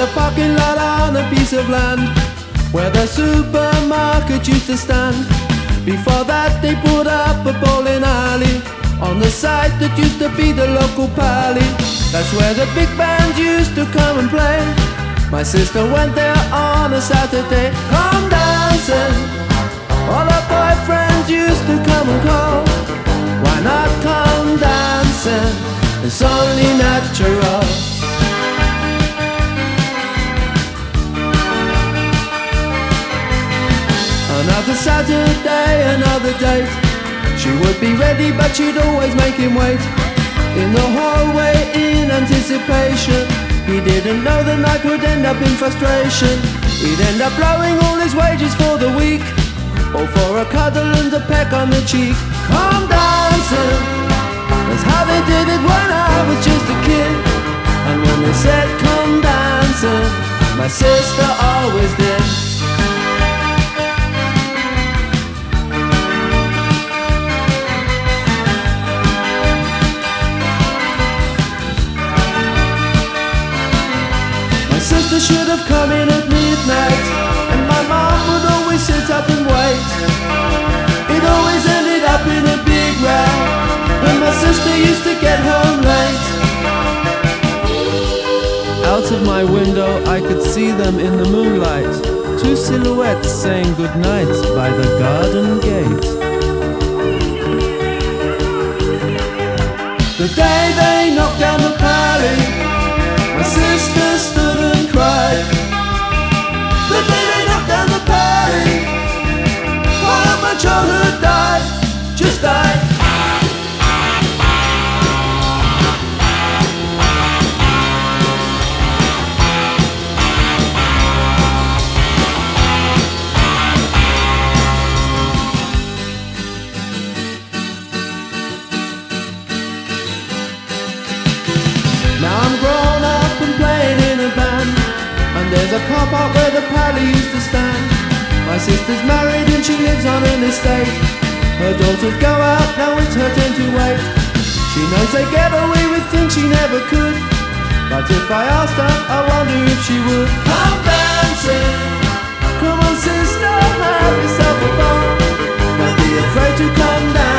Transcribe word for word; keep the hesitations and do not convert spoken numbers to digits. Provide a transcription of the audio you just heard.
a parking lot on a piece of land where the supermarket used to stand. Before that they put up a bowling alley on the site that used to be the local pally. That's where the big bands used to come and play. My sister went there on a Saturday. Come dancing, all her boyfriends used to come and call. Why not come dancing? It's only natural. Another Saturday, another date. She would be ready, but she'd always make him wait in the hallway in anticipation. He didn't know the night would end up in frustration. He'd end up blowing all his wages for the week, all for a cuddle and a peck on the cheek. Come dancing, that's how they did it when I was just a kid. And when they said come dancing, my sister always did. Sister should have come in at midnight, and my mom would always sit up and wait. It always ended up in a big row when my sister used to get home late. Out of my window I could see them in the moonlight, two silhouettes saying goodnight by the garden gate. The day they knocked down the pally, my sister stood and cried. The day they knocked down the pally, part of my childhood died, just died. Now I'm grown up and playing in a band, and there's a car park where the pally used to stand. My sister's married and she lives on an estate. Her daughters go out, now it's her turn to wait. She knows they get away with things she never could, but if I asked her, I wonder if she would. Come dancing, come on sister, have yourself a ball. Don't be afraid to come down.